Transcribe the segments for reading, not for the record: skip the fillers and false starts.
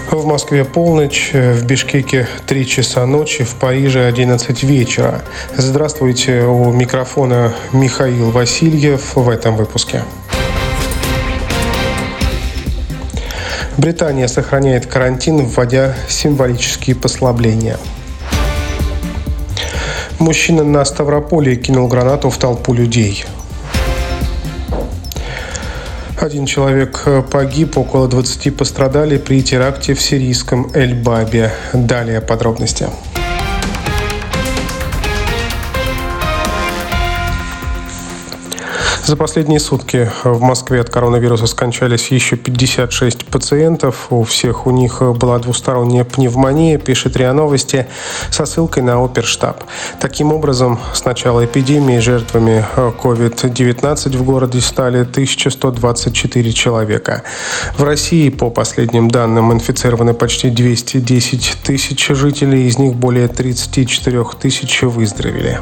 В Москве полночь, в Бишкеке 3 часа ночи, в Париже 11 вечера. Здравствуйте, у микрофона Михаил Васильев в этом выпуске. Британия сохраняет карантин, вводя символические послабления. Мужчина на Ставрополе кинул гранату в толпу людей. 1 человек погиб, около 20 пострадали при теракте в сирийском Эль-Бабе. Далее подробности. За последние сутки в Москве от коронавируса скончались еще 56 пациентов. У всех у них была двусторонняя пневмония, пишет РИА Новости со ссылкой на оперштаб. Таким образом, с начала эпидемии жертвами COVID-19 в городе стали 1124 человека. В России, по последним данным, инфицированы почти 210 тысяч жителей, из них более 34 тысяч выздоровели.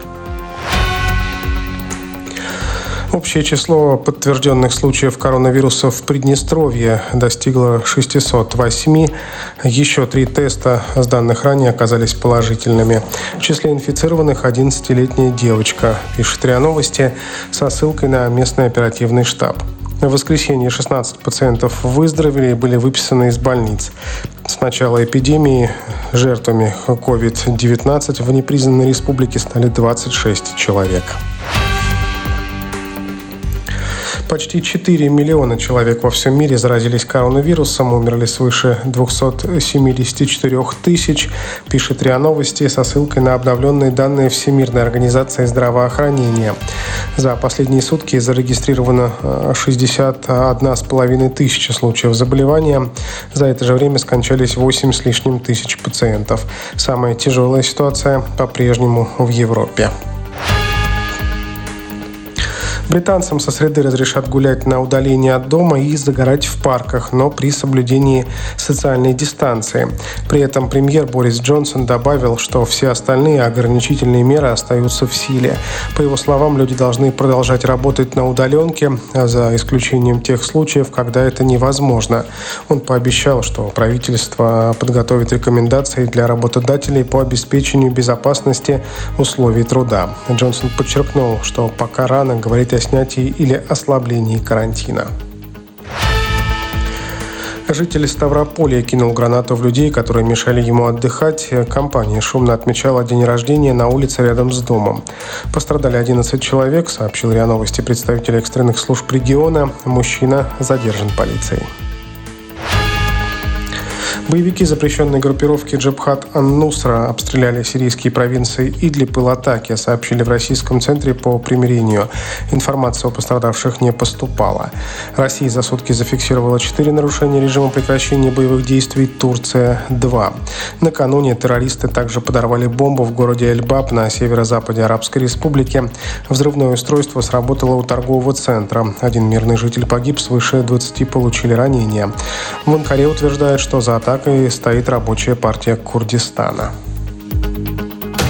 Общее число подтвержденных случаев коронавируса в Приднестровье достигло 608. Еще 3 теста с данных ранее оказались положительными. В числе инфицированных 11-летняя девочка, пишет РИА Новости со ссылкой на местный оперативный штаб. В воскресенье 16 пациентов выздоровели и были выписаны из больниц. С начала эпидемии жертвами COVID-19 в непризнанной республике стали 26 человек. Почти 4 миллиона человек во всем мире заразились коронавирусом, умерли свыше 274 тысяч, пишет РИА Новости со ссылкой на обновленные данные Всемирной организации здравоохранения. За последние сутки зарегистрировано 61,5 тысячи случаев заболевания. За это же время скончались 8 с лишним тысяч пациентов. Самая тяжелая ситуация по-прежнему в Европе. Британцам со среды разрешат гулять на удалении от дома и загорать в парках, но при соблюдении социальной дистанции. При этом премьер Борис Джонсон добавил, что все остальные ограничительные меры остаются в силе. По его словам, люди должны продолжать работать на удаленке, за исключением тех случаев, когда это невозможно. Он пообещал, что правительство подготовит рекомендации для работодателей по обеспечению безопасности условий труда. Джонсон подчеркнул, что пока рано говорить о снятии или ослаблении карантина. Житель Ставрополья кинул гранату в людей, которые мешали ему отдыхать. Компания шумно отмечала день рождения на улице рядом с домом. Пострадали 11 человек, сообщил РИА Новости представитель экстренных служб региона. Мужчина задержан полицией. Боевики запрещенной группировки Джабхат ан-Нусра обстреляли сирийские провинции Идлиб и Латакия, сообщили в Российском центре по примирению. Информация о пострадавших не поступала. Россия за сутки зафиксировала 4 нарушения режима прекращения боевых действий, Турция – 2. Накануне террористы также подорвали бомбу в городе Эль-Баб на северо-западе Арабской Республики. Взрывное устройство сработало у торгового центра. 1 мирный житель погиб, свыше 20 получили ранения. В Анкаре утверждают, что за атакой стоит рабочая партия Курдистана.